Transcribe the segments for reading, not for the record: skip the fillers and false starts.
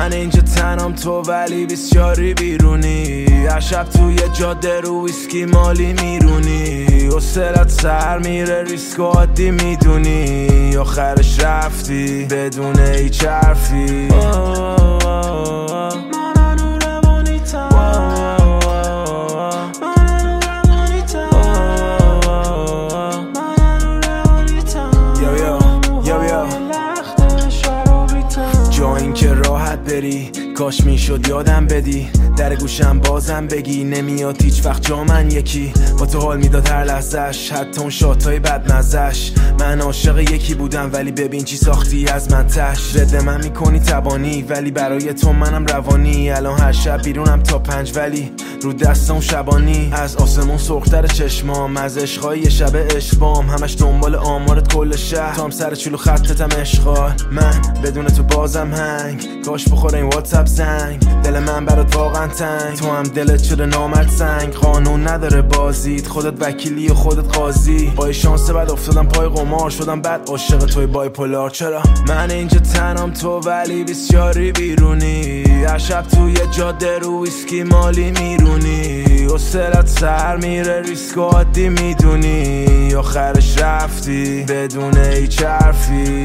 من اینجا تنم تو ولی بسیاری بیرونی، هر شب توی جاده رو ویسکی مالی میرونی، حوصله‌ات سر میره ریسک و عادی میدونی، آخرش رفتی بدون هیچ حرفی. جا این که راحت بری کاش میشد یادم بدی، در گوشم بازم بگی نمیاد هیچ وقت جا من یکی، با تو حال میداد هر لحظش، حتی اون شاتای بدمزش. من عاشق یکی بودم ولی ببین چی ساختی از من تش، رد من میکنی تبانی ولی برای تو منم روانی، الان هر شب بیرونم تا 5 ولی رو دستم شبانی، از آسمون سرختر چشمام، از عشقای یه شب عشقام، همش دنبال آمارت کل شهر، تو هم سر چلو خطتم اشغال، من بدون تو بازم هنگ، کاش بخوره این واتساپ زنگ، دل من برات واقعا تنگ، تو هم دلت شده نامرد سنگ، قانون نداره بازید، خودت وکیلی و خودت قاضی، با شانس بعد افتادم پای قمار، شدم بعد عاشق توی بایپولار. چرا من اینجا تنم تو ولی بسیاری بیرونی، هر شب توی جاده رو ویسکی مالی میرونی، حوصله‌ات سر میره ریسک و عادی میدونی، آخرش رفتی بدون هیچ حرفی.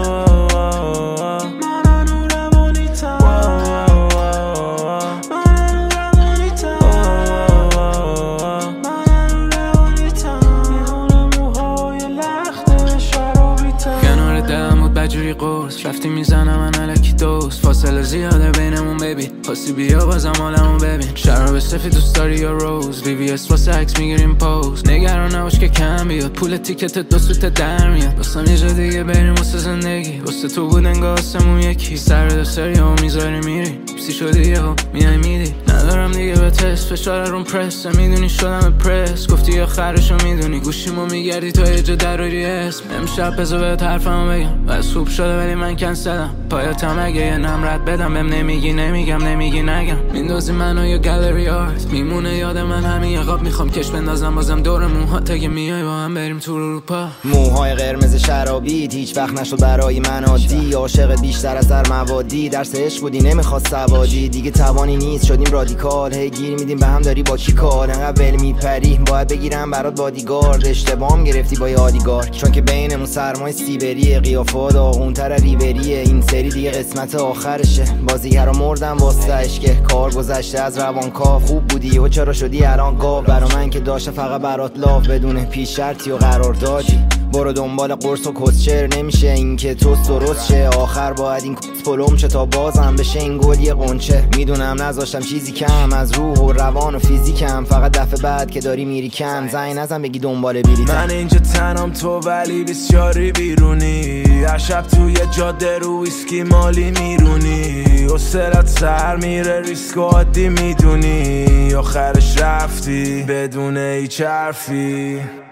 جوری قرص رفتی میزنم من علکی دوست، فاصله زیاده بینمون ببین، خواستی بیا بازم حالمون ببین، شراب سفید دوست داری یا روز، VVS واسه عکس میگیریم پوز، نگران نباش که کم بیاد، پول تیکت دو سوت در میاد، واسم یه جا دیگه بریم واسه زندگی، واسه تو بود انگار آسمون یکی، سر دو سری و میذاری میری سی شدی یه ها میای میدی، ندارم دیگه به تست، فشار روم پرس میدونی شدم پرس، گفتی آخرشو میدونی، گوشیمو میگردی تو یه جا دراری اسم، امشب بذار بهت حرفمو بگم، خوب شده ولی من کنسلم، پایاتم اگه یه نمرت بدم بهم نمیگی نمیگم نمیگی نگم، میندازی منو یه گالری آرت، میمونه یاد من همین یه قاب، میخوام کش بندازم بازم دور موهات، اگه میای با هم بریم تو اروپا. موهای قرمز شرابیت هیچ وقت نشد برای من عادی، عاشق بیشتر از هر موادی، درس عشق بودی نمیخواست سوادی، دیگه توانی نیست شدیم رادیکال، هی گیر میدیم به هم داری با کی کار، انقدر ول میپری باید بگیرم برات بادیگارد، اشتباهم گرفتی با یادیگار، چون که بینمون سرمای سیبری، قیافات داغونتر ریوریه، این سری دیگه قسمت آخرشه، بازیگرا مردن واسهش که کار گذشته از روانکاو، خوب بودی و چرا شدی الان گاو، برا من که داشته فقط برات لاف، بدون پیش شرطی و قرار دادی، برو دنبال قرص و کسچر نمیشه این که تو درست شه، آخر باید این پلم شه تا بازم بشه این گل یه قنچه، میدونم نذاشتم چیزی کم از روح و روان و فیزیکم، فقط دفعه بعد که داری میری کم زنگ نزن بگی دنبال بلیطم. من اینجا تنم تو ولی بسیاری بیرونی، هر شب توی جاده رو ویسکی مالی میرونی، حوصله‌ات سر میره ریسک و عادی میدونی، آخرش رفتی بدون هیچ حرفی.